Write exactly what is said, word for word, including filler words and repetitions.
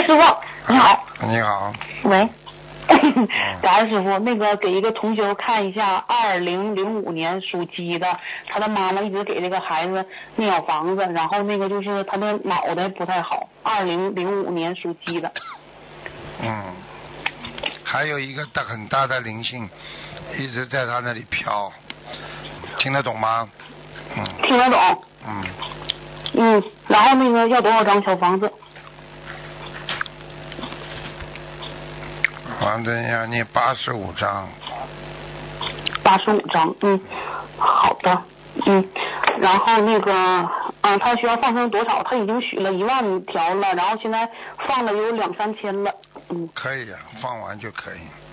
师傅，你好。 你好。 喂。感恩师傅，那个给一个同学看一下，二零零五年属鸡的，他的妈妈一直给这个孩子念小房子，然后那个就是他的脑袋不太好，二零零五年属鸡的。 嗯，还有一个大很大的灵性一直在他那里飘，听得懂吗？嗯。 听得懂。 嗯。 嗯，然后那个要多少张小房子？ 房子要念八十五张。 八十五张，嗯，好的，嗯，然后那个，嗯，他需要放生多少？他已经许了一万条了，然后现在放了有两三千了，嗯。 可以啊，放完就可以。